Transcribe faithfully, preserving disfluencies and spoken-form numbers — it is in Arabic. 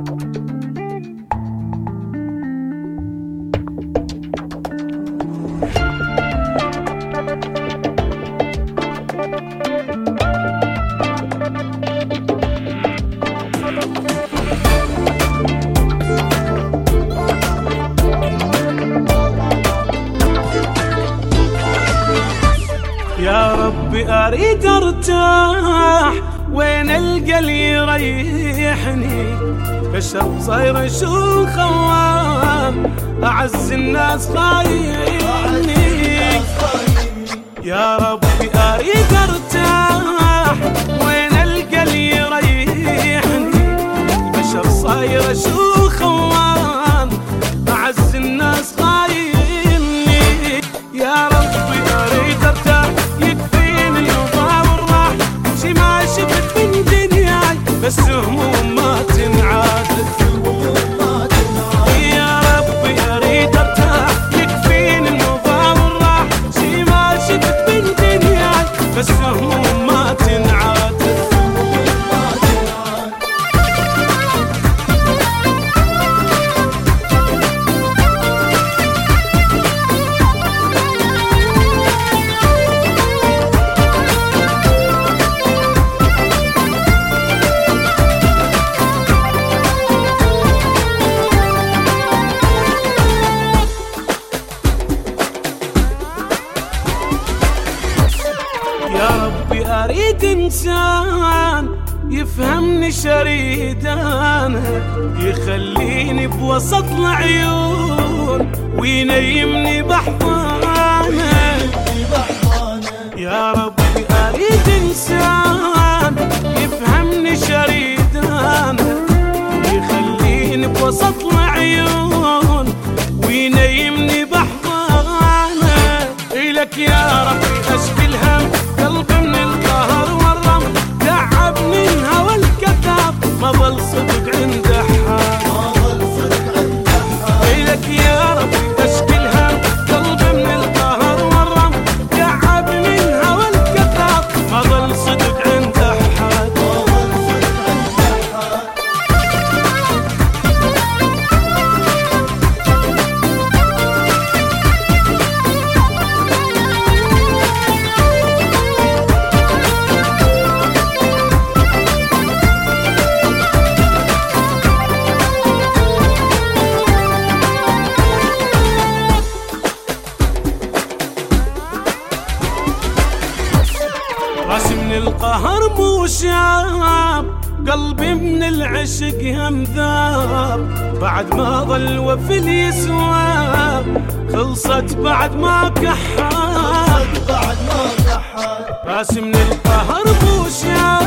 يا ربي أريد أرتاح وين ألقى اللي يريحني، بشر صاير شو خوان أعز الناس خايني. يا ربي أريد أرتاح وين ألقى اللي يريحني، بشر صاير شو خوان أعز الناس خايني. يا ربي أريد أرتاح بس هموم ما تنعاد. يا ربي أريد أرتاح يكفيني النوبة والراح، شي ما شفت من دنياي بس هموم ما تنعاد. يا ربي أريد إنسان يفهمني شريدانه، يخليني بوسط العيون وينيمني بحضانه. يا ربي أريد إنسان يفهمني شريدانه، يخليني بوسط العيون وينيمني بحضانه. إلك يا ربي أشكي الهم، قلبي من القهر والرم تعبني الهوى الكذاب، ما ظل صدق عنده حال. إلك يا ربي أشكي الهم، قلبي من القهر والرم تعبني الهوى الكذاب، ما ظل صدق عنده حال. راسي من القهر مو شاب، قلبي من العشق هم ذاب، بعد ما ظل وفي اليسواب خلصت بعد ما كحات. راسي من القهر مو شاب